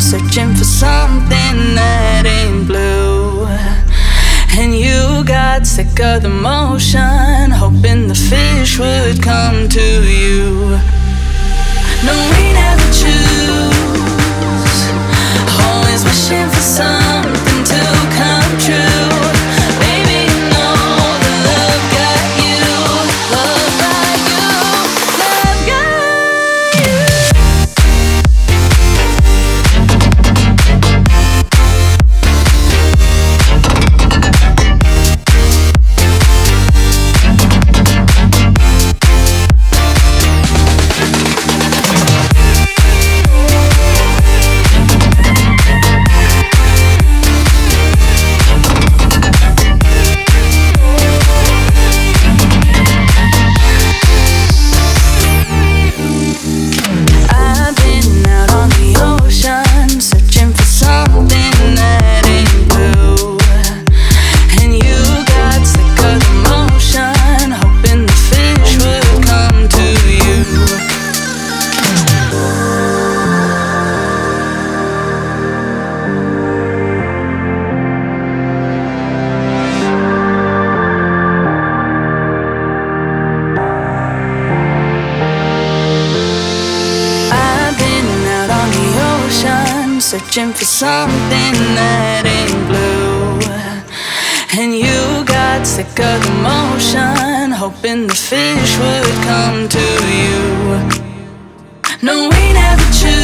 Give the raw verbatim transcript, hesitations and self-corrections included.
searching for something that ain't blue. And you got sick of the motion, hoping the fish would come to you. No, we never choose, always wishing for something to come true. Baby, you know that love got you, love got you, love got searching for something that ain't blue. And you got sick of the motion, hoping the fish would come to you. No, we never choose.